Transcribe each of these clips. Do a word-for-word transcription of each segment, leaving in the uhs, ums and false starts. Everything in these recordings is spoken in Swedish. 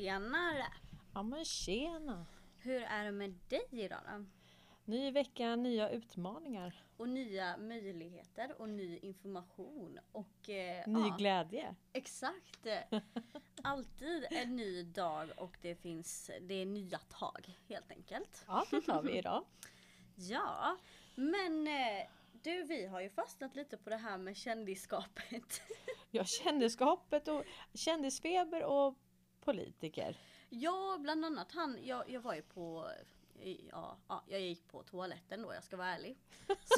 Tjenare! Ja men tjena! Hur är det med dig idag då? Ny vecka, nya utmaningar. Och nya möjligheter och ny information och eh, Ny ja, glädje. exakt. Alltid en ny dag och det finns det är nya tag helt enkelt. Ja, det tar vi idag. Ja, men eh, du, vi har ju fastnat lite på det här med kändisskapet. Ja, kändisskapet och kändisfeber och politiker. Ja, bland annat han, jag, jag var ju på, ja, ja, jag gick på toaletten då, jag ska vara ärlig. Så,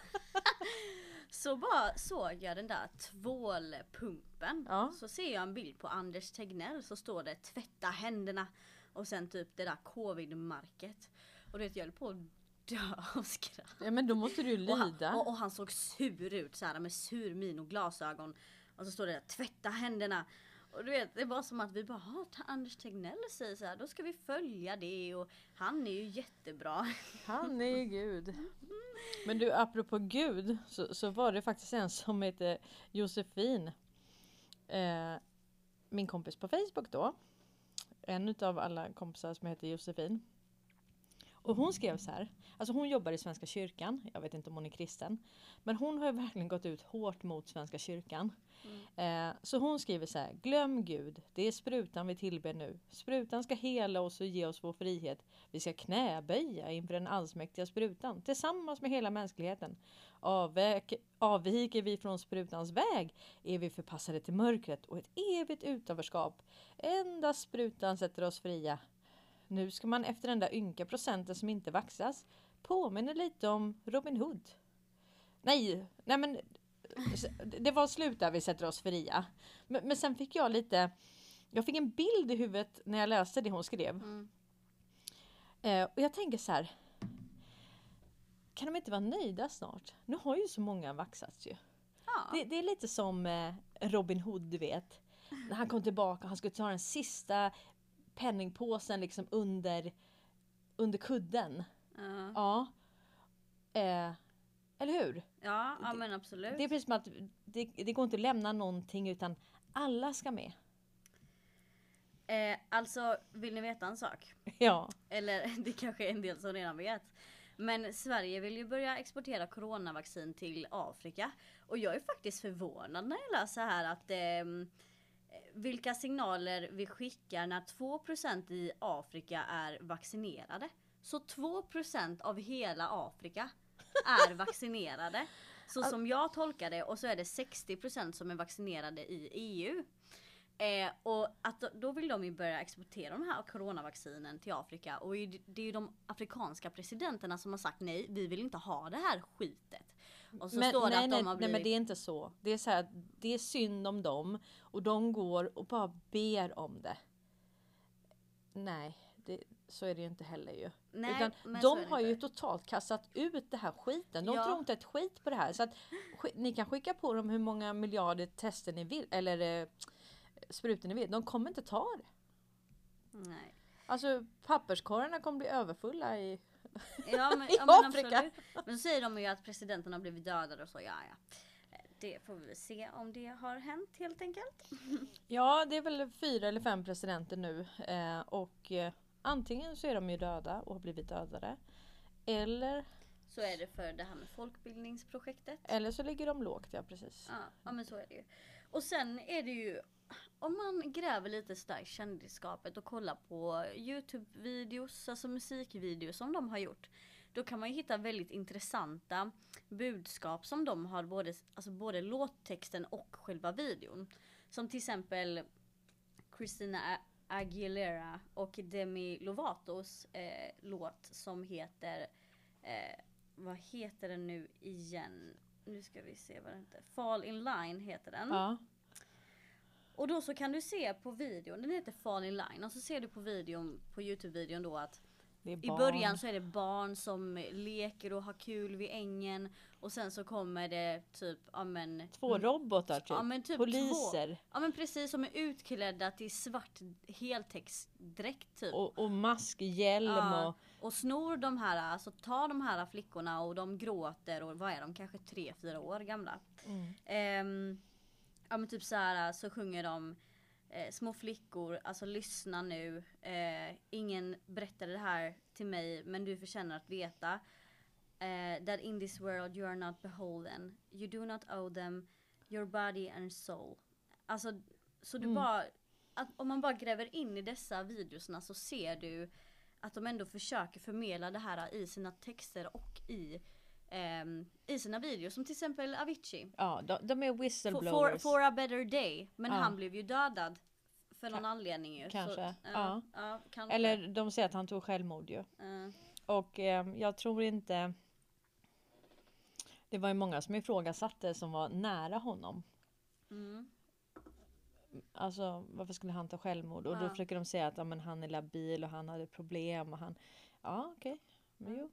så bara såg jag den där tvålpumpen. Ja. Så ser jag en bild på Anders Tegnell, så står det tvätta händerna. Och sen typ det där covid-market. Och du vet, jag höll på att dö av skratt. Ja, men då måste du Och han, lida. och, och han såg sur ut så här med sur min och glasögon. Och så står det där, tvätta händerna. Och du vet, det var som att vi bara, ha, Anders Tegnell säger så här, då ska vi följa det och han är ju jättebra. Han är Gud. Men du, apropå Gud, så, så var det faktiskt en som heter Josefin. Eh, min kompis på Facebook då. En av alla kompisar som heter Josefin. Och hon skrev så här, alltså hon jobbar i Svenska kyrkan, jag vet inte om hon är kristen, men hon har ju verkligen gått ut hårt mot Svenska kyrkan. Mm. Eh, så hon skriver så här, glöm Gud, det är sprutan vi tillber nu. Sprutan ska hela oss och ge oss vår frihet. Vi ska knäböja inför den allsmäktiga sprutan, tillsammans med hela mänskligheten. Avväk, avviker vi från sprutans väg, är vi förpassade till mörkret och ett evigt utanförskap. Endast sprutan sätter oss fria. Nu ska man efter den där ynka procenten som inte vaxas påminner lite om Robin Hood. Nej, nej men det var slut där vi sätter oss fria. Men, men sen fick jag lite, jag fick en bild i huvudet när jag läste det hon skrev. Mm. Eh, och jag tänker så här, kan de inte vara nöjda snart? Nu har ju så många vaxats ju. Ja. Det, det är lite som eh, Robin Hood, du vet. När han kom tillbaka, han skulle ta den sista penningpåsen liksom under under kudden. Uh. Ja. Eh, eller hur? Ja, ja men absolut. Det är precis som att det, det går inte att lämna någonting utan alla ska med. Eh, alltså, vill ni veta en sak? Ja. Eller det kanske är en del som redan vet. Men Sverige vill ju börja exportera coronavaccin till Afrika. Och jag är faktiskt förvånad när jag läser här att eh, vilka signaler vi skickar när två procent i Afrika är vaccinerade. Så två procent av hela Afrika är vaccinerade. Så som jag tolkar det, och så är det sextio procent som är vaccinerade i E U. Eh, och att då vill de ju börja exportera de här coronavaccinen till Afrika. Och det är ju de afrikanska presidenterna som har sagt nej, vi vill inte ha det här skitet. Och så men, står det nej, att nej, de har blivit... nej men det är inte så. Det är så här, det är synd om dem. Och de går och bara ber om det. Nej, det, så är det ju inte heller ju. Nej, utan men de har ju totalt kastat ut det här skiten. De ja. tror inte ett skit på det här. Så att ni kan skicka på dem hur många miljarder tester ni vill. Eller eh, sprutor ni vill. De kommer inte ta det. Nej. Alltså papperskorgarna kommer bli överfulla i, ja, men, i ja, men Afrika. Absolut. Men så säger de ju att presidenten har blivit dödade och så. Ja, ja. Det får vi se om det har hänt helt enkelt. Ja, det är väl fyra eller fem presidenter nu. Eh, och eh, antingen så är de ju döda och har blivit dödade. Eller så är det för det här med folkbildningsprojektet. Eller så ligger de lågt, ja precis. Ja, ja men så är det ju. Och sen är det ju, om man gräver lite starkt kändisskapet och kollar på YouTube-videos, alltså musikvideos som de har gjort. Då kan man ju hitta väldigt intressanta budskap som de har, både, alltså både låttexten och själva videon. Som till exempel Christina Aguilera och Demi Lovatos eh, låt som heter, eh, vad heter den nu igen? Nu ska vi se vad den heter. Fall in line heter den. Ja. Och då så kan du se på videon, den heter Fall in line. Och så ser du på videon, på YouTube-videon då att i början så är det barn som leker och har kul vid ängen. Och sen så kommer det typ, ja men... Två robotar typ. Ja, men typ poliser. Två, ja men precis, som är utklädda till svart heltäcksdräkt typ. Och, och mask, hjälm ja, och... och snor de här, alltså tar de här flickorna och de gråter och vad är de, kanske tre, fyra år gamla. Mm. Um, ja men typ så här så sjunger de eh, små flickor, alltså lyssna nu. Eh, ingen berättade det här till mig, men du förtjänar att veta. Eh, that in this world you are not beholden. You do not owe them your body and soul. Alltså, så du Mm. bara, att om man bara gräver in i dessa videosna så ser du att de ändå försöker förmedla det här i sina texter och i ehm, i sina videos, som till exempel Avicii. Ja, de, de är For, for, whistleblowers. for a better day. Men Ja. han blev ju dödad för någon Ka- anledning ju. kanske, Så, ja, ja. ja, kanske. Eller de säger att han tog självmord ju. Ja. Och eh, jag tror inte... Det var ju många som ifrågasatte som var nära honom. Mm. Alltså varför skulle han ta självmord? Och då Ja. försöker de säga att ja, men han är labil och han hade problem. Och han... Ja okej, men jo.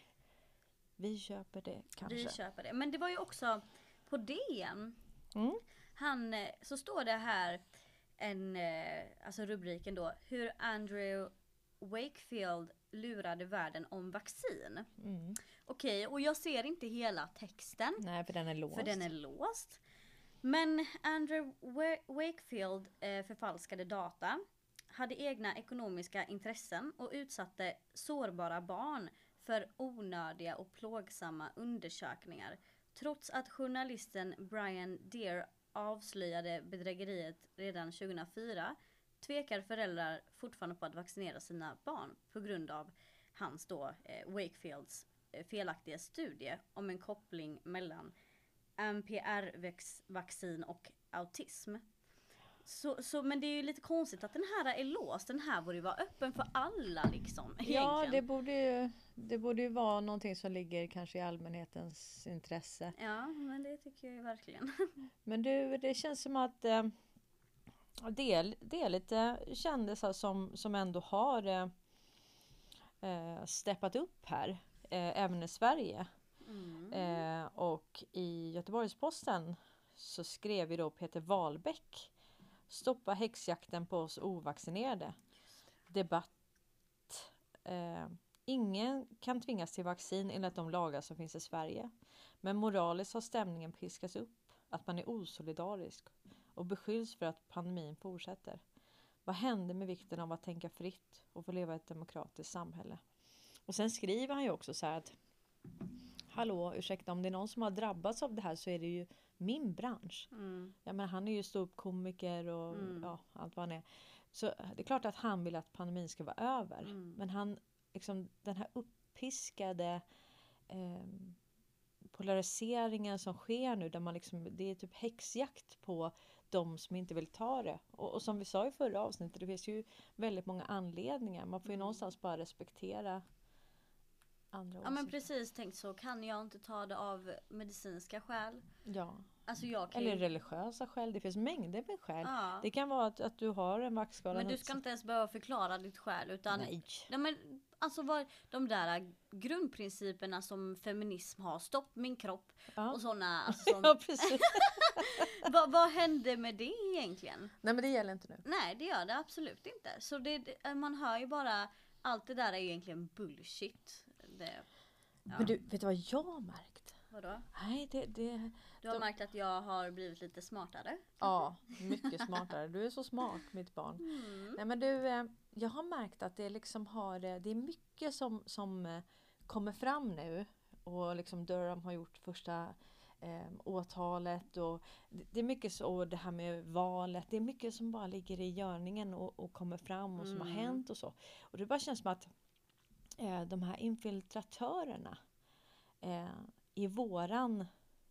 Vi köper det kanske. Vi köper det. Men det var ju också på D N. Mm. Han, eh, så står det här en, eh, alltså rubriken då, hur Andrew Wakefield lurade världen om vaccin. Mm. Okej, och jag ser inte hela texten. Nej, för den är låst. För den är låst. Men Andrew Wa- Wakefield eh, förfalskade data, hade egna ekonomiska intressen och utsatte sårbara barn för onödiga och plågsamma undersökningar. Trots att journalisten Brian Deer avslöjade bedrägeriet redan tjugohundrafyra tvekar föräldrar fortfarande på att vaccinera sina barn på grund av hans då eh, Wakefields eh, felaktiga studie om en koppling mellan M P R-vaccin och autism. Så, så, men det är ju lite konstigt att den här är låst. Den här borde ju vara öppen för alla liksom. Ja, egentligen. det borde, ju, det borde ju vara någonting som ligger kanske i allmänhetens intresse. Ja, men det tycker jag ju verkligen. Men du, det känns som att eh, det, är, det är lite kändisar som, som ändå har eh, eh, steppat upp här, eh, även i Sverige. Mm. Eh, och i Göteborgs-Posten så skrev ju då Peter Wahlbeck: stoppa häxjakten på oss ovaccinerade. Debatt. Eh, ingen kan tvingas till vaccin enligt de lagar som finns i Sverige. Men moraliskt har stämningen piskats upp att man är osolidarisk och beskylls för att pandemin fortsätter. Vad händer med vikten av att tänka fritt och få leva i ett demokratiskt samhälle? Och sen skriver han ju också så här att hallå, ursäkta, om det är någon som har drabbats av det här så är det ju min bransch. Mm. Ja, men han är ju ståuppkomiker och Mm. ja, allt vad han är. Så det är klart att han vill att pandemin ska vara över. Mm. Men han, liksom, den här uppiskade eh, polariseringen som sker nu, där man liksom, det är typ häxjakt på de som inte vill ta det. Och, och som vi sa i förra avsnittet, det finns ju väldigt många anledningar. Man får ju Mm. någonstans bara respektera andra Ja men åsikter. precis, tänkt så. Kan jag inte ta det av medicinska skäl? Ja. Alltså jag kan Eller ju... religiösa skäl. Det finns mängder med skäl. Ja. Det kan vara att, att du har en vaxskada. Men du ska inte ens behöva förklara ditt skäl utan... Nej. Nej men alltså vad, de där grundprinciperna som feminism har, stopp min kropp Ja. och sådana, alltså, sån, Ja, precis. vad, vad hände med det egentligen? Nej, men det gäller inte nu. Nej det gör det absolut inte. Så det, det, man hör ju bara, allt det där är ju egentligen bullshit. Det, ja. Men du, vet du vad jag har märkt? Vadå? Nej, det... det Du har de- märkt att jag har blivit lite smartare? Ja, mycket smartare. Du är så smart, mitt barn. Mm. Nej, men du, eh, jag har märkt att det liksom har... eh, Det är mycket som, som eh, kommer fram nu. Och liksom Durham har gjort första eh, åtalet. Och det, det är mycket så, och det här med valet. Det är mycket som bara ligger i görningen och, och kommer fram och som har Mm. hänt och så. Och det bara känns som att eh, de här infiltratörerna eh, i våran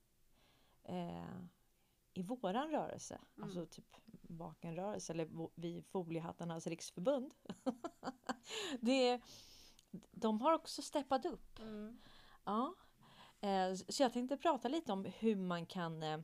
eh, i våran rörelse, Mm. alltså typ vakenrörelse eller vo- vi foliehattarnas riksförbund. det är, de har också steppat upp. Mm. Ja. Eh, så jag tänkte prata lite om hur man kan eh,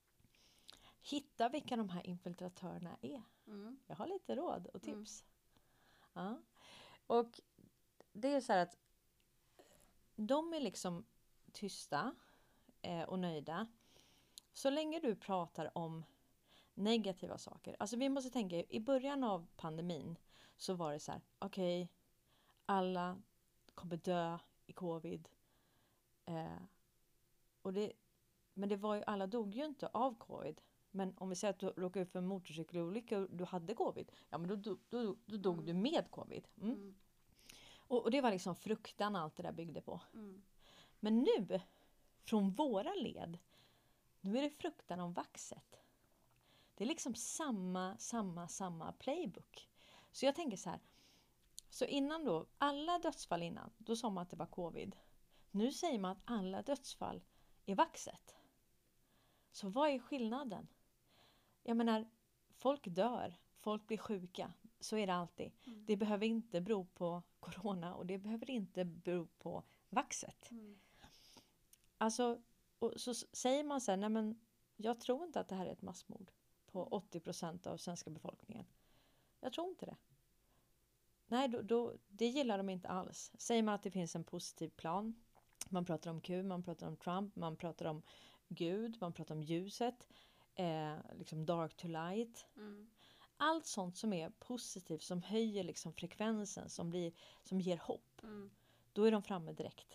hitta vilka de här infiltratörerna är. Mm. Jag har lite råd och Mm. tips. Ja. Och det är så här att de är liksom tysta eh, och nöjda. Så länge du pratar om negativa saker. Alltså vi måste tänka, i början av pandemin så var det så här, okej, alla kommer dö i covid. Eh, och det, men det var ju, alla dog ju inte av covid. Men om vi säger att du råkade ut för en motorcykelolycka och du hade covid. Ja, men då, då, då, då dog Mm. du med covid. Mm. Mm. Och, och det var liksom fruktan allt det där byggde på. Mm. Men nu, från våra led, nu är det fruktan om vaxet. Det är liksom samma, samma, samma playbook. Så jag tänker så här. Så innan då, alla dödsfall innan, då sa man att det var covid. Nu säger man att alla dödsfall är vaxet. Så vad är skillnaden? Jag menar, folk dör, folk blir sjuka. Så är det alltid. Mm. Det behöver inte bero på corona och det behöver inte bero på vaxet. Mm. Alltså, och så säger man så här, nej men jag tror inte att det här är ett massmord på åttio procent av svenska befolkningen. Jag tror inte det. Nej, då, då, det gillar de inte alls. Säger man att det finns en positiv plan. Man pratar om Q, man pratar om Trump, man pratar om Gud, man pratar om ljuset. Eh, liksom dark to light. Mm. Allt sånt som är positivt, som höjer liksom frekvensen, som, blir, som ger hopp. Mm. Då är de framme direkt.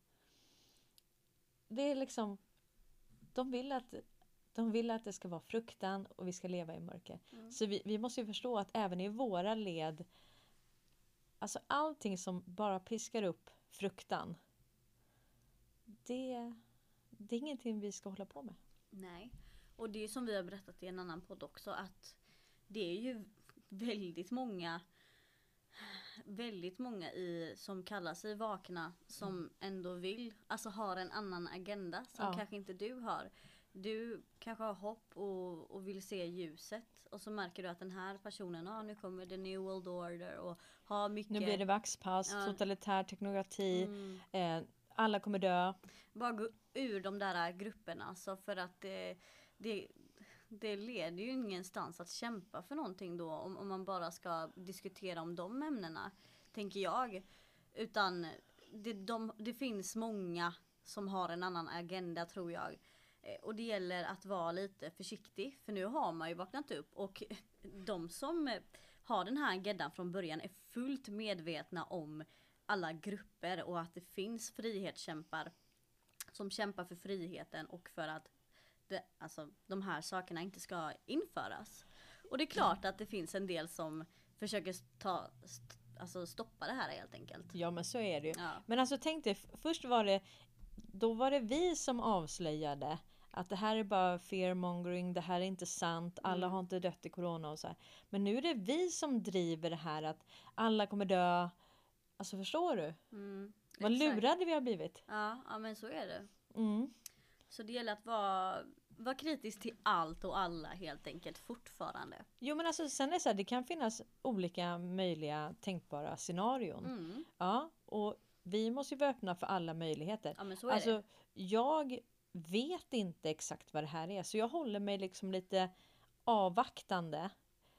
Det är liksom, de vill att, de vill att det ska vara fruktan och vi ska leva i mörker. Mm. Så vi, vi måste ju förstå att även i våra led, alltså allting som bara piskar upp fruktan, det, det är ingenting vi ska hålla på med. Nej. Och det är som vi har berättat i en annan podd också, att det är ju väldigt många väldigt många i som kallar sig vakna som Mm. ändå vill, alltså har en annan agenda som Ja. kanske inte du har. Du kanske har hopp och, och vill se ljuset och så märker du att den här personen, ja ah, nu kommer the new world order och har mycket. Nu blir det vaxpass, Ja. totalitär teknokrati, Mm. eh, alla kommer dö. Bara gå ur de där grupperna, alltså för att det, det, det leder ju ingenstans att kämpa för någonting då om, om man bara ska diskutera om de ämnena, tänker jag. Utan det, de, det finns många som har en annan agenda, tror jag. Eh, Och det gäller att vara lite försiktig, för nu har man ju vaknat upp och de som eh, har den här agendan från början är fullt medvetna om alla grupper och att det finns frihetskämpar som kämpar för friheten och för att det, alltså, de här sakerna inte ska införas. Och det är klart att det finns en del som försöker ta, st- alltså stoppa det här helt enkelt. Ja, men så är det ju. Ja. Men alltså tänk dig, f- först var det, då var det vi som avslöjade att det här är bara fearmongering, det här är inte sant, alla Mm. har inte dött i corona och så här. Men nu är det vi som driver det här att alla kommer dö. Alltså förstår du? Mm, Vad exakt. lurade vi har blivit. Ja, ja, men så är det. Mm. Så det gäller att vara, vara kritisk till allt och alla helt enkelt fortfarande. Jo, men alltså sen är det så här, det kan finnas olika möjliga tänkbara scenarion. Mm. Ja, och vi måste ju vara öppna för alla möjligheter. Ja, men så är Alltså, det. jag vet inte exakt vad det här är. Så jag håller mig liksom lite avvaktande.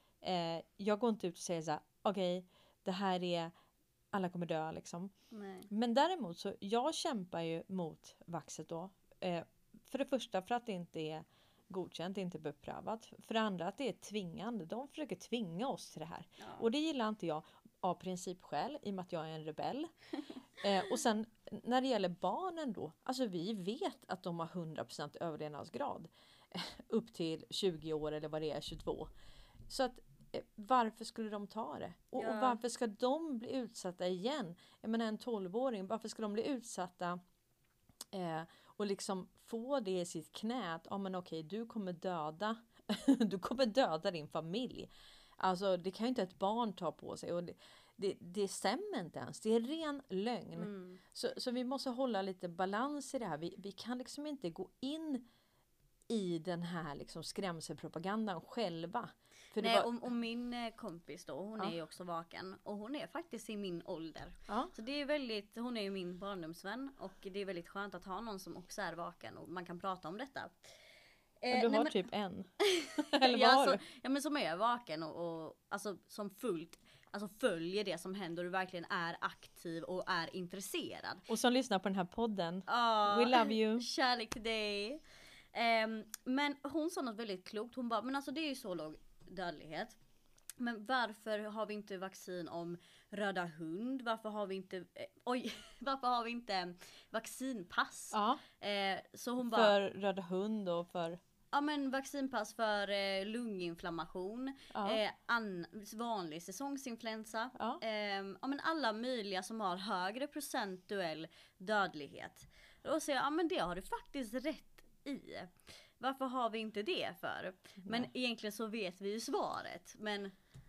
Eh, jag går inte ut och säger så här, okej, det här är, alla kommer dö liksom. Nej. Men däremot så, jag kämpar ju mot vaxet då. Eh, för det första för att det inte är godkänt, inte beprövat. För det andra att det är tvingande. De försöker tvinga oss till det här. Ja. Och det gillar inte jag av principskäl, i och med att jag är en rebell. Eh, och sen när det gäller barnen då, alltså vi vet att de har hundra procent överlevnadsgrad eh, upp till tjugo år eller vad det är, tjugotvå. Så att eh, varför skulle de ta det? Och, Ja. och varför ska de bli utsatta igen? Jag menar en tolvåring, varför ska de bli utsatta eh, och liksom få det i sitt knä att, ja men okej, du kommer döda du kommer döda din familj. Alltså det kan ju inte ett barn ta på sig, och det, det, det stämmer inte ens. Det är ren lögn. Mm. Så, så vi måste hålla lite balans i det här. Vi, vi kan liksom inte gå in i den här liksom skrämselpropagandan själva. För det Nej, var, och, och min eh, kompis då, hon Ja. är ju också vaken. Och hon är faktiskt i min ålder. ja, Så det är väldigt, hon är ju min barndomsvän. Och det är väldigt skönt att ha någon som också är vaken och man kan prata om detta. Eh, du har nej, men- typ en. Eller vad ja, har så, du? ja men som är vaken och, och alltså som fullt, alltså följer det som händer och verkligen är aktiv och är intresserad. Och som lyssnar på den här podden. Ja, We love you. Kärlek till dig. Ehm, men hon sa något väldigt klokt. Hon bara, men alltså det är ju så låg dödlighet. Men varför har vi inte vaccin om röda hund? Varför har vi inte, eh, oj, varför har vi inte vaccinpass? Ja, Eh, så hon bara, för röda hund och för Ja men vaccinpass för eh, lunginflammation, Ja. eh, an, vanlig säsongsinfluensa, Ja. eh, ja men alla möjliga som har högre procentuell dödlighet. Och så ja men det har du faktiskt rätt i. Varför har vi inte det för? Men Nej. egentligen så vet vi ju svaret. Men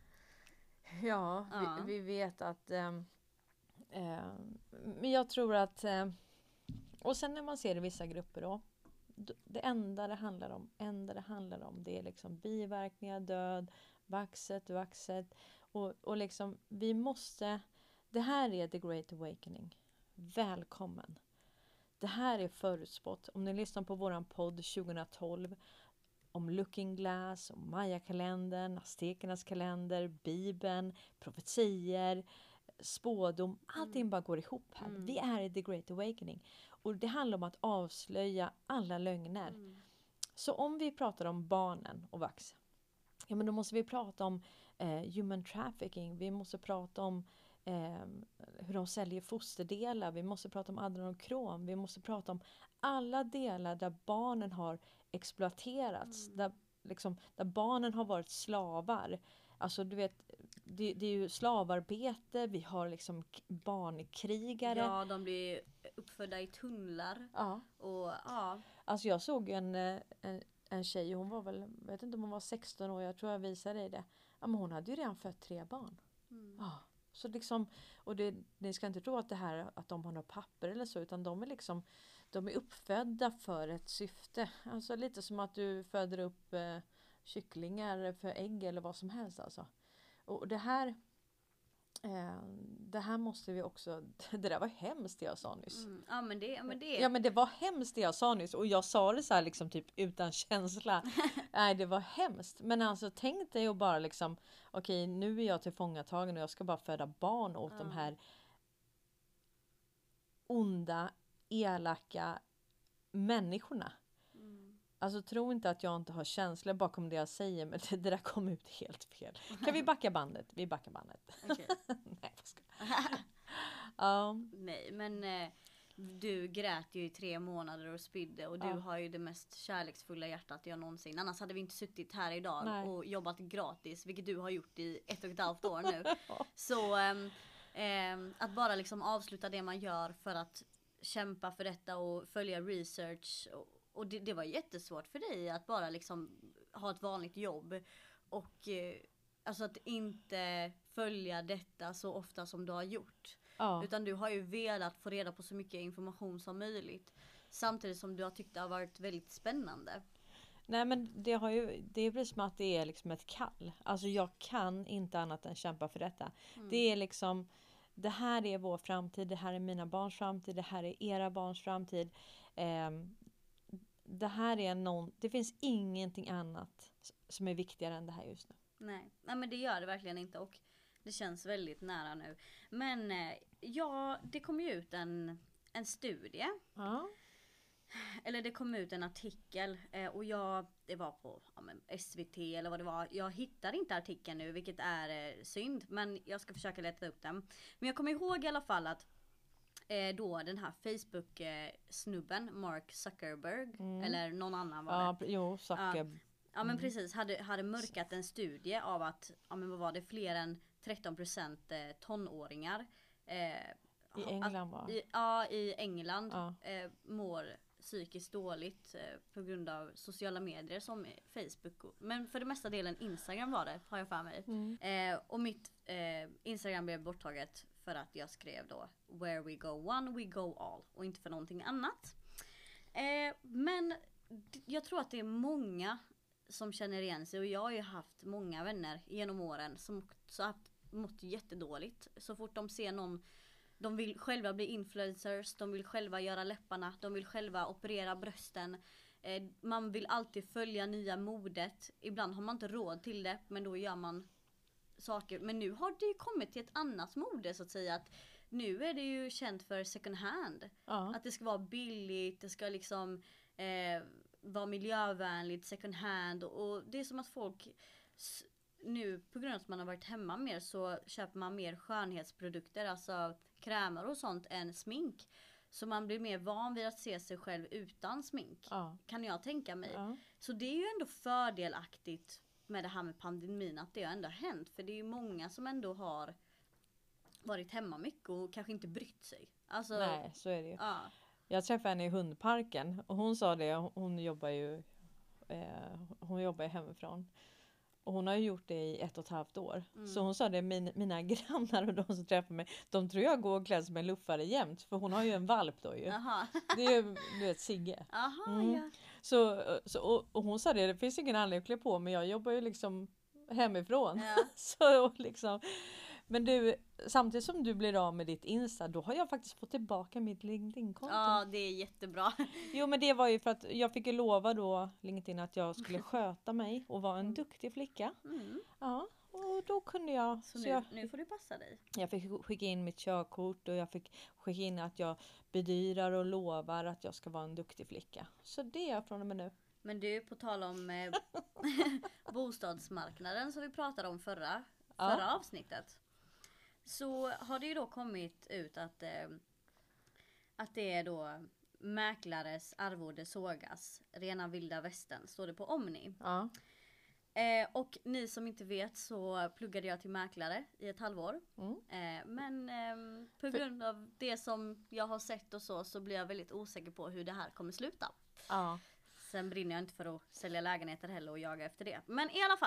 Ja, Ja. Vi, vi vet att ehm, ehm, men jag tror att ehm, och sen när man ser i vissa grupper då, d- det enda det handlar om, enda det handlar om det är liksom biverkningar, död, vaxet, vaxet och, och liksom vi måste, det här är the great awakening. Välkommen. Det här är förutspått. Om ni lyssnar på våran podd tjugohundratolv om Looking Glass, om Maya-kalendern, aztekernas kalender, Bibeln, profetier, spådom. Allting bara går ihop här. Mm. Vi är i the great awakening. Och det handlar om att avslöja alla lögner. Mm. Så om vi pratar om barnen och vax, ja men då måste vi prata om eh, human trafficking. Vi måste prata om eh, hur de säljer fosterdelar. Vi måste prata om adrenokrom. Vi måste prata om alla delar där barnen har exploaterats. Mm. Där, liksom, där barnen har varit slavar. Alltså du vet, det, det är ju slavarbete. Vi har liksom k- barnkrigare. Ja, de blir uppfödda i tunnlar. Ja. Och ja. Alltså jag såg en, eh, en, en tjej, hon var väl, jag vet inte om hon var sexton år, jag tror jag visade dig det. Ja, men hon hade ju redan fött tre barn. Mm. Ja, så liksom, och det, ni ska inte tro att det här, att de har några papper eller så, utan de är liksom, de är uppfödda för ett syfte. Alltså lite som att du föder upp eh, kycklingar för ägg eller vad som helst alltså. Och det här, eh, det här måste vi också, det där var hemskt det jag sa nyss. Mm. Ja men det, men det Ja men det var hemskt det jag sa nyss och jag sa det så här liksom typ utan känsla. Nej det var hemskt. Men alltså tänk dig och bara liksom okej nu är jag tillfångatagen och jag ska bara föda barn åt Ja. de här onda, elaka människorna. Mm. Alltså tro inte att jag inte har känslor bakom det jag säger men det, det där kom ut helt fel. Kan vi backa bandet? Vi backar bandet. Okej. Nej jag ska. Ja. Nej men eh, du grät ju i tre månader och spydde och du Ja. har ju det mest kärleksfulla hjärtat jag någonsin. Annars hade vi inte suttit här idag Nej. och jobbat gratis, vilket du har gjort i ett och ett halvt år nu. Så ehm, ehm, att bara liksom avsluta det man gör för att kämpa för detta och följa research och, och det, det var jättesvårt för dig att bara liksom ha ett vanligt jobb och eh, alltså att inte följa detta så ofta som du har gjort. Ja. Utan du har ju velat få reda på så mycket information som möjligt. Samtidigt som du har tyckt det har varit väldigt spännande. Nej men det har ju, det är precis som att det är liksom ett kall. Alltså jag kan inte annat än kämpa för detta. Mm. Det är liksom, det här är vår framtid, det här är mina barns framtid, det här är era barns framtid. Ehm, det här är någon, det finns ingenting annat som är viktigare än det här just nu. Nej. Nej men det gör det verkligen inte och det känns väldigt nära nu. Men eh, ja, det kom ju ut en, en studie. Ja. Eller det kom ut en artikel eh, och jag, det var på ja, men S V T eller vad det var. Jag hittar inte artikeln nu vilket är eh, synd. Men jag ska försöka leta upp den. Men jag kommer ihåg i alla fall att eh, då den här Facebook eh, snubben Mark Zuckerberg Mm. eller någon annan var Ja, det. jo, Zucker. Ja men Mm. precis, hade, hade mörkat en studie av att, ja men vad var det, fler än tretton procent eh, tonåringar eh, I ha- England va? att, i, ja i England Ja. eh, mår psykiskt dåligt eh, på grund av sociala medier som Facebook. och- Men för det mesta delen Instagram var det, har jag för mig. Mm. Eh, och mitt eh, Instagram blev borttaget för att jag skrev då Where we go one, we go all. Och inte för någonting annat. Eh, men d- jag tror att det är många som känner igen sig. Och jag har ju haft många vänner genom åren som också haft mått jättedåligt. Så fort de ser någon, de vill själva bli influencers, de vill själva göra läpparna, de vill själva operera brösten. Eh, man vill alltid följa nya modet. Ibland har man inte råd till det, men då gör man saker. Men nu har det ju kommit till ett annat mode så att säga. Att nu är det ju känt för second hand. Ja. Att det ska vara billigt, det ska liksom eh, vara miljövänligt, second hand. Och, och det är som att folk s- nu på grund av att man har varit hemma mer så köper man mer skönhetsprodukter, alltså krämer och sånt än smink. Så man blir mer van vid att se sig själv utan smink. Ja. Kan jag tänka mig. Ja. Så det är ju ändå fördelaktigt med det här med pandemin att det har ändå hänt. För det är ju många som ändå har varit hemma mycket och kanske inte brytt sig. Alltså, Nej, så är det ju. ja. Jag träffade henne i hundparken och hon sa det, hon jobbar ju eh, hon jobbar ju hemifrån. Och hon har ju gjort det i ett och ett halvt år. Mm. Så hon sa det, min, mina grannar och de som träffar mig, de tror jag går och klär sig med en luffare jämt. För hon har ju en valp då ju. Aha. Det är ju, du vet, Sigge. Aha, Mm. ja. Så, så, och, och hon sa det, det finns ingen anledning att klä på, men jag jobbar ju liksom hemifrån. Ja. Så liksom. Men du, samtidigt som du blir av med ditt Insta, då har jag faktiskt fått tillbaka mitt LinkedIn-konto. Ja, det är jättebra. Jo, men det var ju för att jag fick ju lova då LinkedIn att jag skulle sköta mig och vara en duktig flicka. Mm. Ja, och då kunde jag. Så, Så nu, jag, nu får du passa dig. jag fick skicka in mitt körkort och jag fick skicka in att jag bedyrar och lovar att jag ska vara en duktig flicka. Så det är jag från och med nu. Men du, på tal om eh, bostadsmarknaden som vi pratade om förra, Ja. förra avsnittet. Så har det ju då kommit ut att, eh, att det är då mäklares arvode sågas. Rena vilda västern, står det på Omni. Ja. Eh, och ni som inte vet så pluggade jag till mäklare i ett halvår. Mm. Eh, men eh, på För- grund av det som jag har sett och så, så blir jag väldigt osäker på hur det här kommer sluta. Ja. Sen brinner jag inte för att sälja lägenheter heller och jaga efter det. Men i alla fall.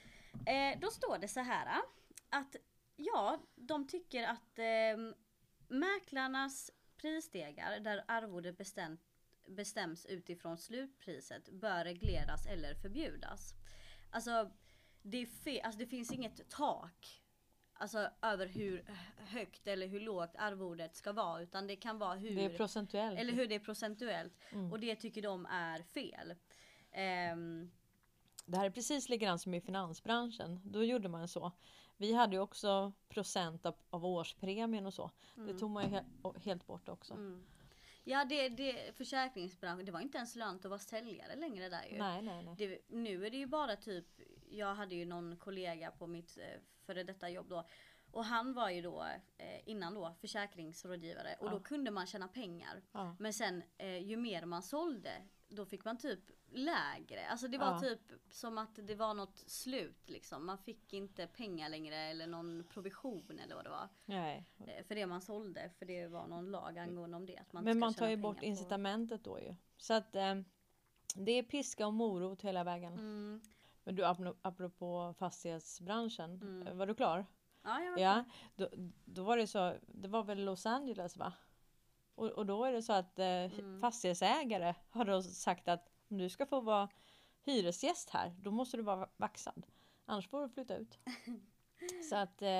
Eh, då står det så här. Att ja, de tycker att eh, mäklarnas prisstegar där arvode bestämt, bestäms utifrån slutpriset bör regleras eller förbjudas. Alltså det, är fe- alltså, det finns inget tak. Alltså över hur högt eller hur lågt arvodet ska vara. Utan det kan vara hur... Det är procentuellt. Eller hur det är procentuellt. Mm. Och det tycker de är fel. Ehm, Det här är precis likadant som i finansbranschen. Då gjorde man så. Vi hade ju också procent av, av årspremien och så. Mm. Det tog man ju he- helt bort också. mm. Ja, det, det försäkringsbranschen, det var inte ens lönt att vara säljare längre där ju. Nej, nej, nej. Det, nu är det ju bara typ, jag hade ju någon kollega på mitt eh, före detta jobb då. Och han var ju då eh, innan då försäkringsrådgivare. Och Ja. då kunde man tjäna pengar. Ja. Men sen eh, ju mer man sålde, då fick man typ lägre. Alltså det var Ja. typ som att det var något slut liksom. Man fick inte pengar längre eller någon provision eller vad det var. nej. Eh, för det man sålde. För det var någon lag angående om det. Att man Men ska man tar tjäna ju bort pengar på- incitamentet då ju. Så att eh, det är piska och morot hela vägen. Mm. Men du, apro- apropå fastighetsbranschen. Mm. eh, Var du klar? Ja, jag var Ja, då, då var det så, det var väl Los Angeles va? Och, och då är det så att eh, Mm. fastighetsägare har då sagt att om du ska få vara hyresgäst här, då måste du vara vaxad. Annars får du flytta ut. Så att, eh,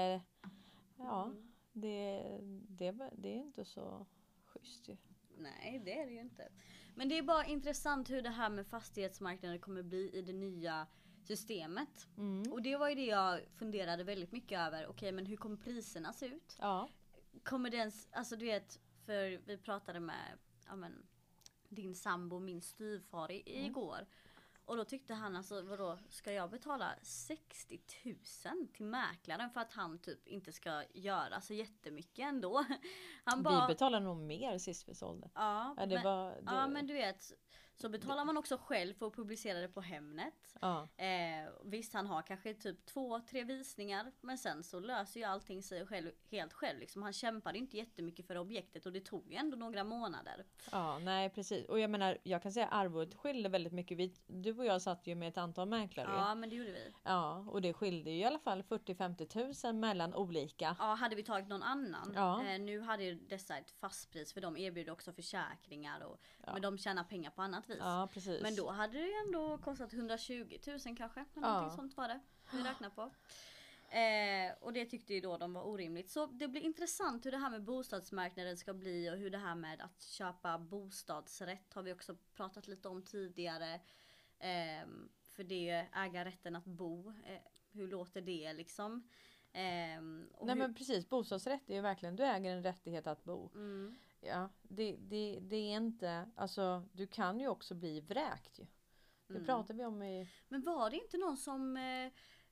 ja, Mm. det, det, det är inte så schysst ju. Nej, det är det ju inte. Men det är bara intressant hur det här med fastighetsmarknaden kommer bli i det nya systemet. Mm. Och det var ju det jag funderade väldigt mycket över. Okej, men hur kommer priserna se ut? Ja, Kommer det ens, alltså du vet, för vi pratade med ja, men, din sambo, min styvfar i, Mm. igår. Och då tyckte han alltså, vadå, ska jag betala sextio tusen till mäklaren för att han typ inte ska göra så jättemycket ändå? Han bara, vi betalar nog mer sist vi sålde. ja, Ja, det men, var, det, ja men du vet, så betalar man också själv för att publicera det på Hemnet. ja. Eh, visst, han har kanske typ två, tre visningar. Men sen så löser ju allting sig själv, helt själv. Liksom. Han kämpade inte jättemycket för objektet och det tog ju ändå några månader. Ja, nej precis. Och jag menar, jag kan säga arvodet skiljer väldigt mycket. Vi, du och jag satt ju med ett antal mäklare. Ja, men det gjorde vi. Ja, och det skilde ju i alla fall fyrtio till femtio tusen mellan olika. Ja, hade vi tagit någon annan. Ja. Eh, nu hade ju dessa ett fast pris för de erbjuder också försäkringar. Och, Ja. Men de tjänar pengar på annat vis. Ja, precis. Men då hade det ändå kostat hundratjugo tusen kanske. Men Ja. någonting sånt var det. Vi räknar på. Eh, och det tyckte ju då de var orimligt. Så det blir intressant hur det här med bostadsmarknaden ska bli. Och hur det här med att köpa bostadsrätt har vi också pratat lite om tidigare. Eh, för det är ägarrätten att bo. Eh, hur låter det liksom? Eh, och Nej hur, men precis, bostadsrätt är ju verkligen, du äger en rättighet att bo. mm, Ja, det, det, det är inte, alltså du kan ju också bli vräkt ju. Det mm. pratar vi om i, Men var det inte någon som eh,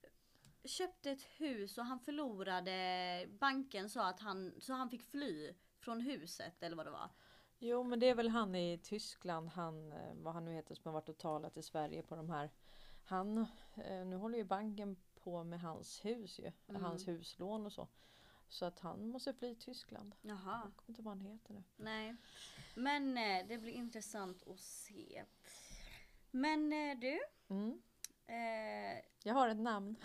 köpte ett hus och han förlorade, banken sa att han, så han fick fly från huset eller vad det var. Jo, men det är väl han i Tyskland, han, eh, vad han nu heter, som har varit och talat i Sverige på de här. Han, eh, nu håller ju banken på med hans hus ju, Mm. hans huslån och så. Så att han måste fly till Tyskland. Jaha. Jag kommer inte vad han heter nu. Nej. Men eh, det blir intressant att se. Men eh, du. Mm. Eh, Jag har ett namn.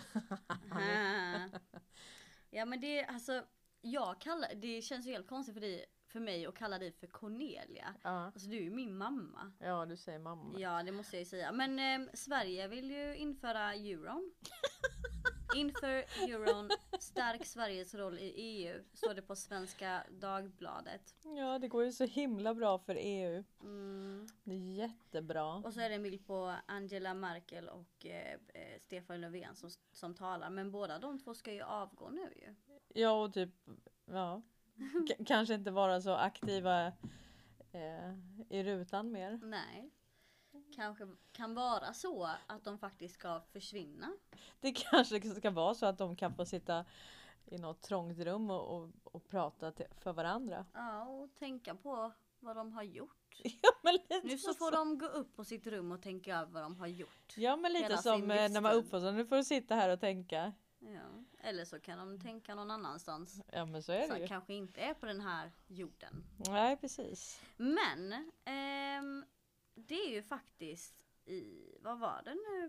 ja men det alltså. Jag kallar, det känns ju helt konstigt för dig, för mig att kalla dig för Cornelia. Ja, Alltså du är ju min mamma. ja du säger mamma. Ja det måste jag ju säga. Men eh, Sverige vill ju införa euron. Inför euron, stärk Sveriges roll i E U. Står det på Svenska Dagbladet. Ja, det går ju så himla bra för E U. Mm. Det är jättebra. Och så är det en bild på Angela Merkel och eh, eh, Stefan Löfven som, som talar. Men båda de två ska ju avgå nu ju. Ja, och typ, ja. K- kanske inte vara så aktiva eh, i rutan mer. Nej. Kanske kan vara så att de faktiskt ska försvinna. Det kanske ska vara så att de kan få sitta i något trångt rum och, och, och prata till, för varandra. Ja, och tänka på vad de har gjort. Ja, men lite Nu så får de gå upp på sitt rum och tänka över vad de har gjort. Ja, men lite hela som sin eh, när man livstid. uppfostrar. Nu får du sitta här och tänka. Ja. Eller så kan de tänka någon annanstans. Ja, men så är det Som ju. kanske inte är på den här jorden. Nej, precis. Men ehm, det är ju faktiskt i, vad var det nu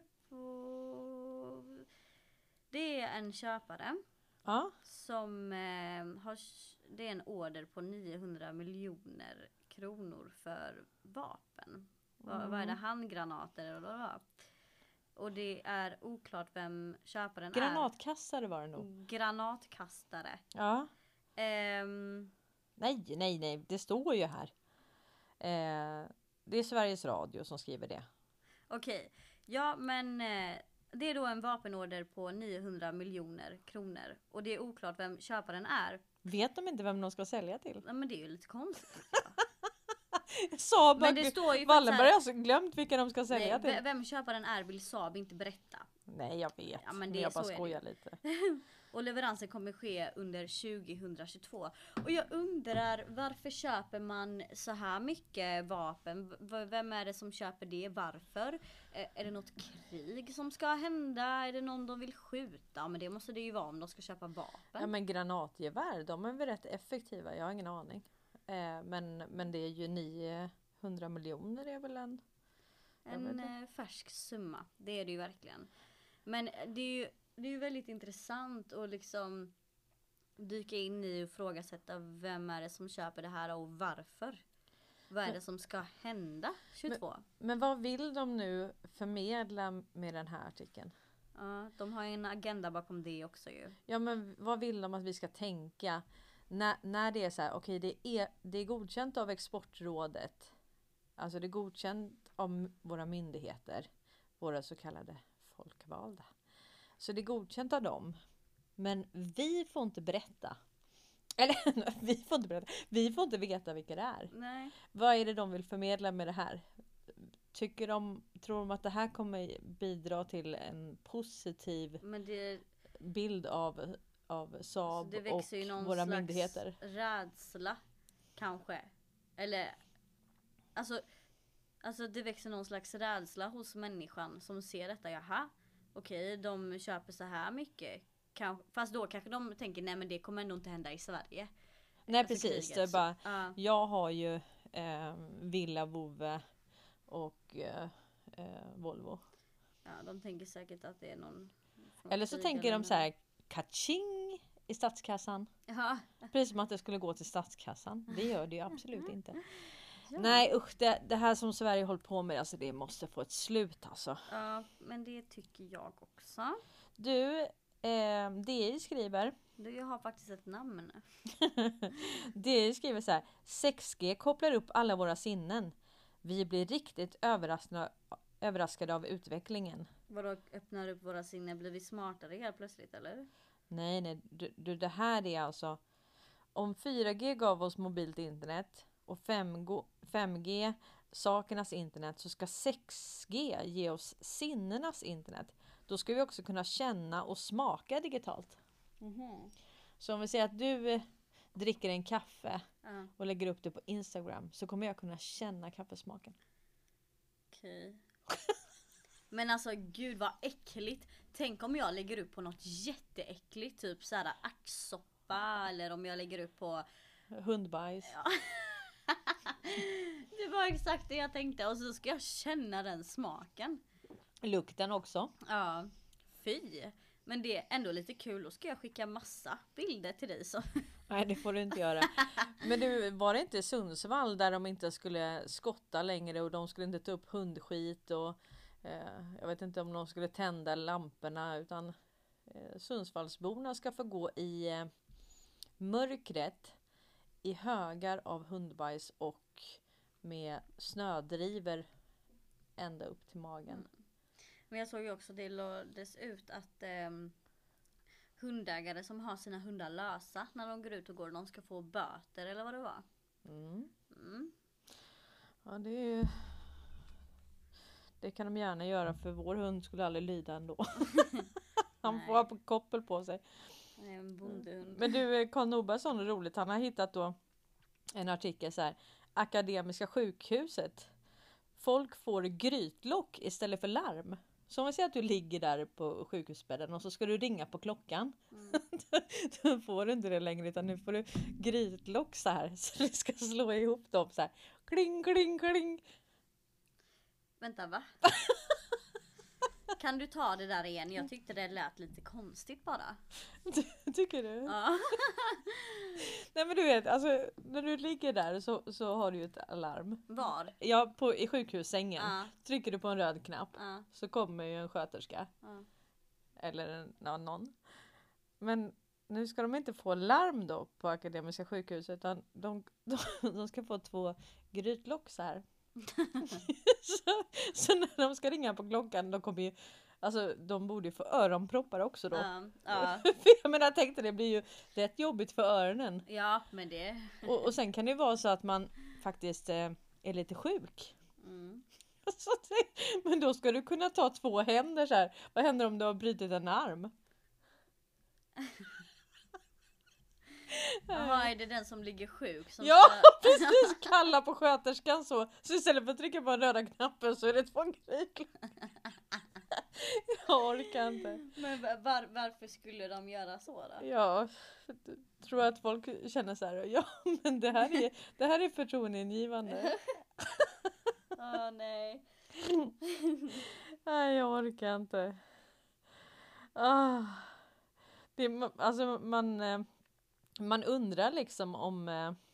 på? Det är en köpare Ja, som eh, har, det är en order på niohundra miljoner kronor för vapen. Vad, vad är det? Handgranater eller vad det var? Och det är oklart vem köparen granatkastare var det nog. är. Granatkastare. Ja. Ehm, Nej, nej, nej. Det står ju här. Eh, det är Sveriges Radio som skriver det. Okej, ja men eh, det är då en vapenorder på niohundra miljoner kronor. Och det är oklart vem köparen är. Vet de inte vem de ska sälja till? Ja, men det är ju lite konstigt. Saab, Men det står ju Wallenberg har faktiskt alltså glömt vilka de ska här, sälja nej, till. vem köparen är vill Saab inte berätta. Nej, jag vet. Ja, men men det- jag bara så är det skojar ju. lite. Och leveransen kommer ske under tjugohundratjugotvå. Och jag undrar varför köper man så här mycket vapen? V- vem är det som köper det? Varför? Eh, är det något krig som ska hända? Är det någon de vill skjuta? Men det måste det ju vara om de ska köpa vapen. Ja, men granatgevär, de är väl rätt effektiva. Jag har ingen aning. Eh, men, men det är ju niohundra miljoner är väl en... jag vet En inte. eh, färsk summa. Det är det ju verkligen. Men det är ju, det är ju väldigt intressant att liksom dyka in i och ifrågasätta vem är det som köper det här och varför. Vad är Men- det som ska hända tjugotvå? Men vad vill de nu förmedla med den här artikeln? Ja, de har ju en agenda bakom det också ju. Ja, men vad vill de att vi ska tänka? När, när det är så här, okej, det är, det är godkänt av Exportrådet. Alltså det är godkänt av m- våra myndigheter. Våra så kallade folkvalda. Så det är godkänt av dem. Men vi får inte berätta. Eller vi får inte berätta. Vi får inte veta vilka det är. Nej. Vad är det de vill förmedla med det här? Tycker de, tror de att det här kommer bidra till en positiv Men det, bild av, av Saab det och växer ju någon våra slags myndigheter? rädsla. Kanske. Eller alltså, alltså det växer någon slags rädsla hos människan som ser detta. Jaha, okej, de köper så här mycket. Kanske, fast då kanske de tänker nej men det kommer ändå inte hända i Sverige. Nej, Alltså precis. kriget. Det är bara, Ja. jag har ju eh, Villa Vove och eh, eh, Volvo. Ja, de tänker säkert att det är någon från Eller så krig tänker eller de så här, någon- kaching i statskassan. Ja. Precis som att det skulle gå till statskassan. Det gör det ju absolut inte. Ja. Nej usch, det, det här som Sverige håller på med, alltså det måste få ett slut alltså. Ja, men det tycker jag också. Du, eh, D I skriver Du, jag har faktiskt ett namn. D I skriver så här: sex G kopplar upp alla våra sinnen. Vi blir riktigt överraskade, överraskade av utvecklingen. Vadå öppnar upp våra sinnen? Blir vi smartare helt plötsligt eller? Nej, nej, du, du, det här är alltså om fyra G gav oss mobilt internet och fem G sakernas internet, så ska sex G ge oss sinnenas internet. Då ska vi också kunna känna och smaka digitalt. Mhm. Så om vi säger att du eh, dricker en kaffe Ja. och lägger upp det på Instagram så kommer jag kunna känna kaffesmaken. Okej. Men alltså gud vad äckligt. Tänk om jag lägger upp på något jätteäckligt. Typ såhär ärtsoppa. Eller om jag lägger upp på... Hundbajs. Ja. Det var exakt det jag tänkte. Och så ska jag känna den smaken. Lukten också. Ja. Fy. Men det är ändå lite kul. Då ska jag skicka massa bilder till dig. Så. Nej, det får du inte göra. Men du, var det inte i Sundsvall där de inte skulle skotta längre och de skulle inte ta upp hundskit och eh, jag vet inte om de skulle tända lamporna, utan eh, Sundsvallsborna ska få gå i eh, mörkret i högar av hundbajs och med snödriver ända upp till magen. Mm. Men jag såg ju också det lades ut att ehm, hundägare som har sina hundar lösa när de går ut och går, de ska få böter eller vad det var. Mm. Mm. Ja, det är ju... Det kan de gärna göra, för vår hund skulle aldrig lyda ändå. Han Nej. får ha på koppel på sig. En bondehund. Men du, Karl Norbergsson är roligt. Han har hittat då en artikel så här. Akademiska sjukhuset. Folk får grytlock istället för larm. Så om vi säger att du ligger där på sjukhusbädden och så ska du ringa på klockan. Mm. Då får du inte det längre, utan nu får du grytlock så här. Så du ska slå ihop dem så här. Kling, kling, kling. Vänta, va? Kan du ta det där igen? Jag tyckte det lät lite konstigt bara. Tycker du? Ja. Nej, men du vet, alltså när du ligger där så, så har du ju ett alarm. Var? Ja, på, i sjukhussängen. Ja. Trycker du på en röd knapp Ja. så kommer ju en sköterska. Ja. Eller en, ja, någon. Men nu ska de inte få larm då på Akademiska sjukhuset, utan de, de, de ska få två grytlock så här. så, så när de ska ringa på klockan, de kommer ju, alltså de borde ju få öronproppar också då. Ja. Ja. Jag menar, jag tänkte det blir ju rätt jobbigt för öronen. Ja, men det... Och, och sen kan det ju vara så att man faktiskt eh, är lite sjuk. Mm. Så, men då ska du kunna ta två händer så här. Vad händer om du har brutit en arm? Jaha, är det den som ligger sjuk? Som Ja, ska... precis! Kalla på sköterskan så. Så istället för att trycka på den röda knappen så är det två grytlock. Jag orkar inte. Men var, varför skulle de göra så då? Ja, tror att folk känner så här. Ja, men det här är, det här är förtroendeingivande. Åh nej. Nej, jag orkar inte. Ah. Det, alltså man, man undrar liksom om...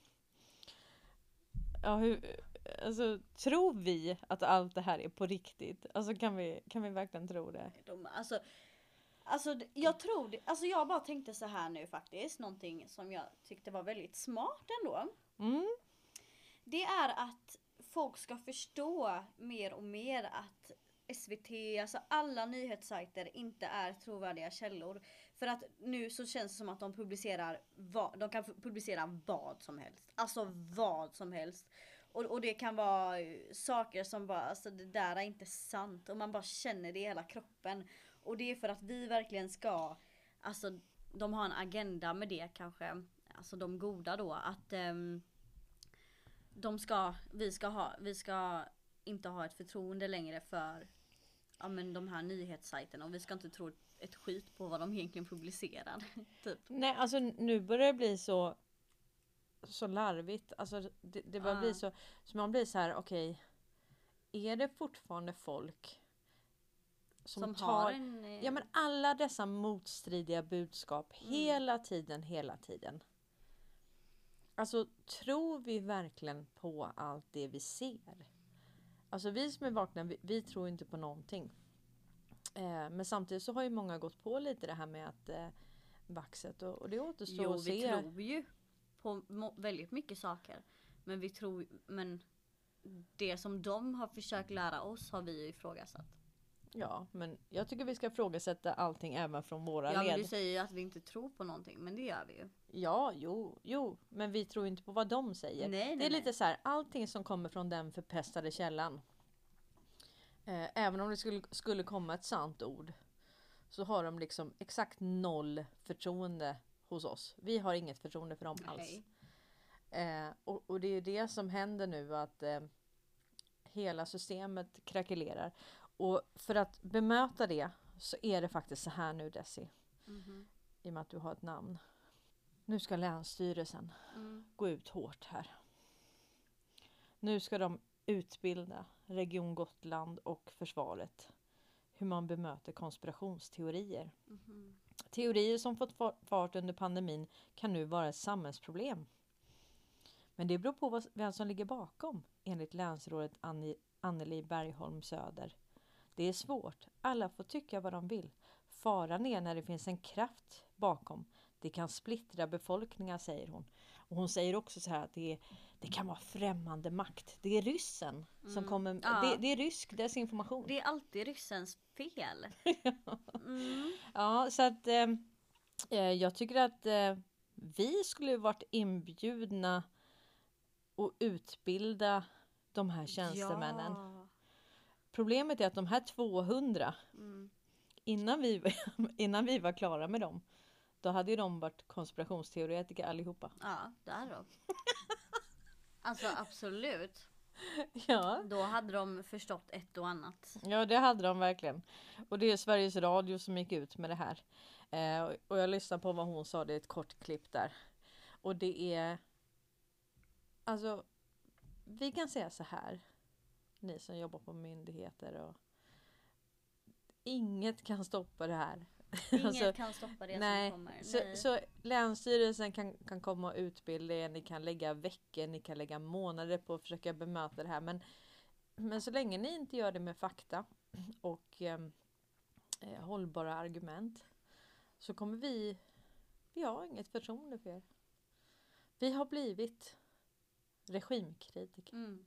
Ja, hur, alltså, tror vi att allt det här är på riktigt? Alltså kan vi, kan vi verkligen tro det? De, alltså, alltså jag tror det, alltså jag bara tänkte så här nu faktiskt. Någonting som jag tyckte var väldigt smart ändå. Mm. Det är att folk ska förstå mer och mer att S V T, alltså alla nyhetssajter inte är trovärdiga källor. För att nu så känns det som att de publicerar vad, de kan publicera vad som helst. Alltså vad som helst. Och, och det kan vara saker som bara, alltså det där är inte sant. Och man bara känner det i hela kroppen. Och det är för att vi verkligen ska, alltså de har en agenda med det kanske. Alltså de goda då. Att um, de ska, vi ska ha, vi ska inte ha ett förtroende längre för ja, men de här nyhetssajterna. Och vi ska inte tro ett skit på vad de egentligen publicerar. Typ. Nej, alltså nu börjar det bli så så larvigt. Alltså det, det börjar Ja. bli så, så man blir så här, okej, är det fortfarande folk som, Som tar har en... eh, ja, men alla dessa motstridiga budskap Mm. hela tiden, hela tiden. Alltså tror vi verkligen på allt det vi ser? Alltså vi som är vakna, vi, vi tror inte på någonting. Eh, men samtidigt så har ju många gått på lite det här med att eh, vaxet och, och det återstår Jo, att vi se. tror ju på må- väldigt mycket saker. Men vi tror, men det som de har försökt lära oss har vi ju ifrågasatt. Ja, men jag tycker vi ska ifrågasätta allting även från våra Ja, men led. du säger ju att vi inte tror på någonting, men det gör vi ju. Ja, jo, jo, men vi tror inte på vad de säger. Nej, nej, det är nej. lite så här, allting som kommer från den förpestade källan. Eh, även om det skulle, skulle komma ett sant ord, så har de liksom exakt noll förtroende hos oss. Vi har inget förtroende för dem alls. Nej. Eh, och, och det är det som händer nu, att eh, hela systemet krackelerar. Och för att bemöta det så är det faktiskt så här nu, Desi. Mhm. I och med att du har ett namn. Nu ska Länsstyrelsen Mm. gå ut hårt här. Nu ska de utbilda Region Gotland och försvaret hur man bemöter konspirationsteorier. Mhm. Teorier som fått fa- fart under pandemin kan nu vara ett samhällsproblem. Men det beror på vad, vem som ligger bakom, enligt länsrådet Annie, Anneli Bergholm Söder. Det är svårt. Alla får tycka vad de vill. Faran är när det finns en kraft bakom. Det kan splittra befolkningar, säger hon. Och hon säger också så här att det, är, det kan vara främmande makt. Det är ryssen som Mm. kommer. Ja. Det, det är rysk desinformation. Det är alltid ryssens fel. Mm. Ja, så att eh, eh, jag tycker att eh, vi skulle varit inbjudna och utbilda de här tjänstemännen. Ja. Problemet är att de här tvåhundra, Mm. innan vi, innan vi var klara med dem, då hade ju de varit konspirationsteoretiker allihopa. Ja, där då. Alltså absolut. Ja. Då hade de förstått ett och annat. Ja, det hade de verkligen. Och det är Sveriges Radio som gick ut med det här. Eh, och jag lyssnade på vad hon sa, det är ett kort klipp där. Och det är... Alltså, vi kan säga så här. Ni som jobbar på myndigheter och... Inget kan stoppa det här. Inget Alltså, kan stoppa det nej, som kommer. Så, Nej. så Länsstyrelsen kan, kan komma och utbilda er, ni kan lägga veckor, ni kan lägga månader på att försöka bemöta det här. Men, men så länge ni inte gör det med fakta och eh, hållbara argument, så kommer vi, vi har inget förtroende för er. Vi har blivit regimkritiker. Mm.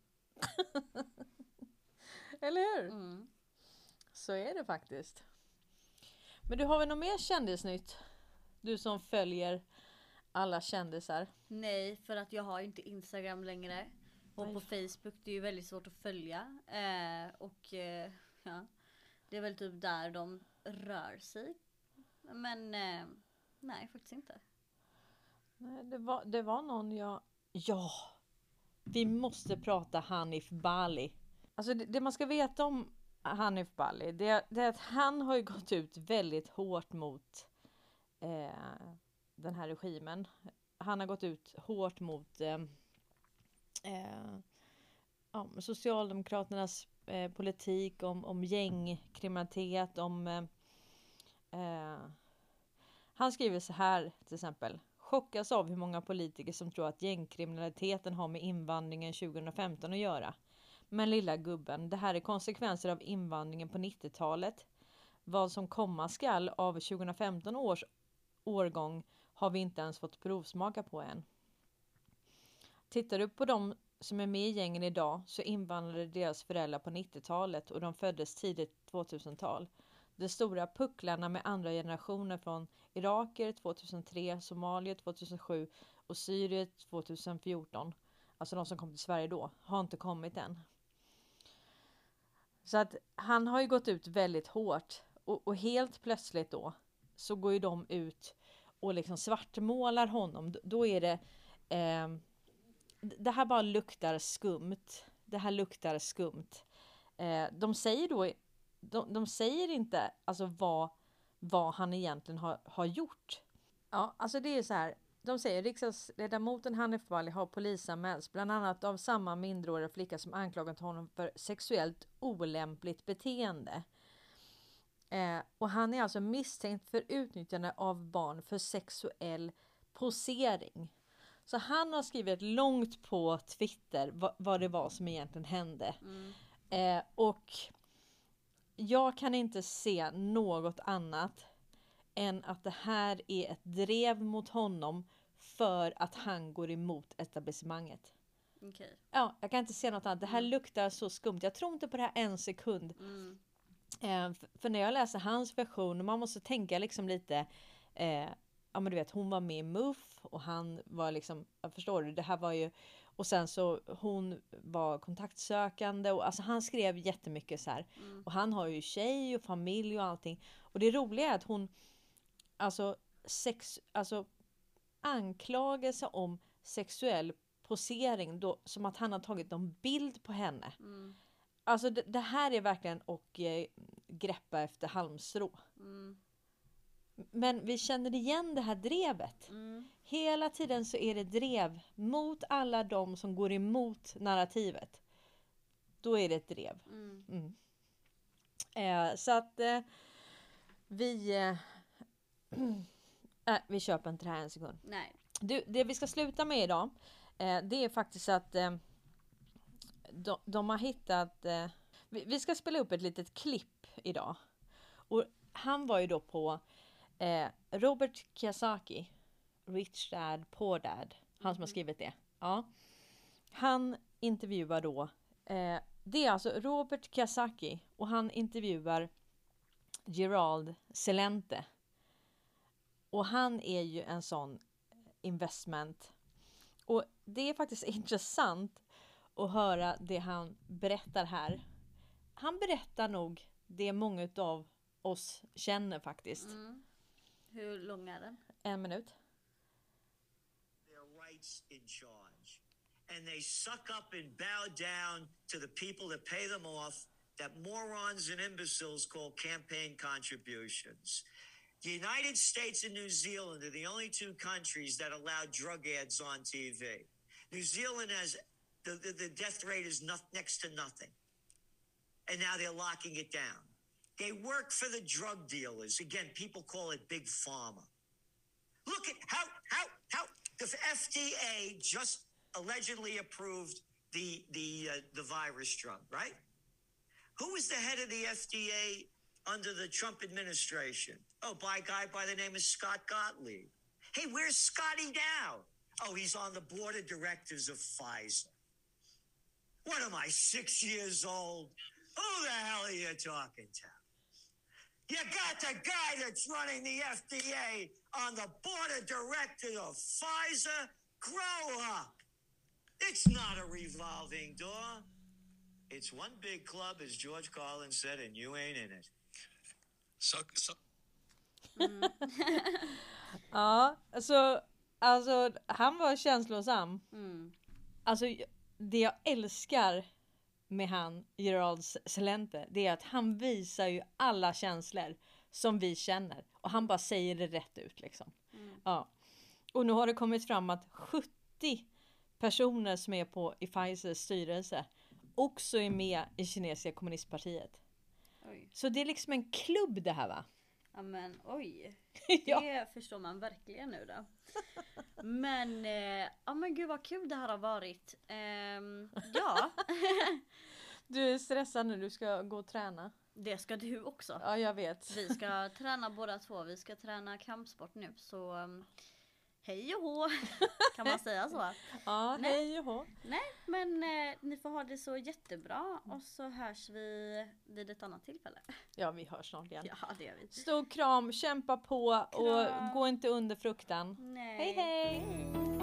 Eller hur? Mm. Så är det faktiskt. Men du, har vi något mer kändisnytt? Du som följer alla kändisar. Nej, för att jag har ju inte Instagram längre. Och Nej. på Facebook, det är ju väldigt svårt att följa. Eh, och eh, ja, det är väl typ där de rör sig. Men eh, nej, faktiskt inte. Nej, det var, det var någon jag... Ja! Vi måste prata Hanif Bali. Alltså det, det man ska veta om Hanif Bali, det, det är att han har ju gått ut väldigt hårt mot eh, den här regimen. Han har gått ut hårt mot eh, eh, ja, Socialdemokraternas eh, politik om, om gängkriminalitet, om... Eh, eh, han skriver så här till exempel. Chockas av hur många politiker som tror att gängkriminaliteten har med invandringen tjugohundrafemton att göra. Men lilla gubben, det här är konsekvenser av invandringen på nittiotalet. Vad som komma skall av tjugohundrafemton års årgång har vi inte ens fått provsmaka på än. Tittar du på de som är med i gängen idag, så invandrade deras föräldrar på nittiotalet och de föddes tidigt tvåtusental. De stora pucklarna med andra generationer från iraker tvåtusentre, somalier tvåtusensju och syrier tvåtusenfjorton, alltså de som kom till Sverige då, har inte kommit än. Så att han har ju gått ut väldigt hårt och, och helt plötsligt då så går ju de ut och liksom svartmålar honom. Då är det eh, det här bara luktar skumt. Det här luktar skumt. Eh, de säger då de, de säger inte alltså vad, vad han egentligen har, har gjort. Ja, alltså det är så här. De säger riksdagsledamoten Hanif Bali har polisanmälts bland annat av samma minderåriga flicka som anklagat honom för sexuellt olämpligt beteende. Eh, och han är alltså misstänkt för utnyttjande av barn för sexuell posering. Så han har skrivit långt på Twitter vad, vad det var som egentligen hände. Mm. Eh, och jag kan inte se något annat än att det här är ett drev mot honom för att han går emot etablissemanget. Okej. Ja, jag kan inte se något annat. Det här Mm. luktar så skumt. Jag tror inte på det här en sekund. Mm. Eh, för, för när jag läser hans version, man måste tänka liksom lite, eh, ja men du vet, hon var med i M U F och han var liksom, jag förstår du, det här var ju, och sen så hon var kontaktsökande och alltså han skrev jättemycket så här. Mm. Och han har ju tjej och familj och allting. Och det roliga är att hon, alltså sex, alltså anklagelse om sexuell posering då, som att han har tagit en bild på henne. Mm. Alltså det, det här är verkligen och eh, greppa efter halmstrå. Mm. Men vi känner igen det här drevet. Mm. Hela tiden så är det drev mot alla de som går emot narrativet. Då är det ett drev. Mm. Mm. Eh, så att eh, vi eh, äh, vi köper inte det här en sekund. Nej. Du, det vi ska sluta med idag eh, det är faktiskt att eh, de, de har hittat eh, vi, vi ska spela upp ett litet klipp idag. Och han var ju då på eh, Robert Kiyosaki, Rich Dad, Poor Dad, han som har skrivit det. Ja. Han intervjuar då eh, det är alltså Robert Kiyosaki och han intervjuar Gerald Celente. Och han är ju en sån investment. Och det är faktiskt intressant att höra det han berättar här. Han berättar nog det många av oss känner faktiskt. Mm. Hur lång är den? En minut. Their rights in charge. And they suck up and bow down to the people that pay them off, that morons and imbeciles call campaign contributions. The United States and New Zealand are the only two countries that allow drug ads on T V. New Zealand has, the, the, the death rate is not, next to nothing. And now they're locking it down. They work for the drug dealers. Again, people call it Big Pharma. Look at how, how, how the F D A just allegedly approved the, the, uh, the virus drug, right? Who was the head of the F D A under the Trump administration? Oh, by a guy by the name of Scott Gottlieb. Hey, where's Scotty now? Oh, he's on the board of directors of Pfizer. What am I, six years old? Who the hell are you talking to? You got the guy that's running the F D A on the board of directors of Pfizer? Grow up. It's not a revolving door. It's one big club, as George Carlin said, and you ain't in it. Suck, suck. Mm. Ja, alltså, alltså han var känslosam. Mm. Alltså det jag älskar med han Gerald Celente, det är att han visar ju alla känslor som vi känner och han bara säger det rätt ut liksom. Mm. Ja. Och nu har det kommit fram att sjuttio personer som är på i Pfizers styrelse också är med i kinesiska kommunistpartiet. Oj. Så det är liksom en klubb det här, va? Ja men oj. Ja. Det förstår man verkligen nu då. Men, eh, ja men gud vad kul det här har varit. Ehm, ja. Du är stressad nu, du ska gå och träna. Det ska du också. Ja, jag vet. Vi ska träna båda två. Vi ska träna kampsport nu. Så um, hej och hå. Kan man säga så? Ja, Nej. hej och hå. Nej, men eh, ni får ha det så jättebra. Och så hörs vi vid ett annat tillfälle. Ja, vi hörs snart igen. Ja, det gör vi. Stor kram, kämpa på och Kram. gå inte under fruktan. Nej. Hej hej! Hej.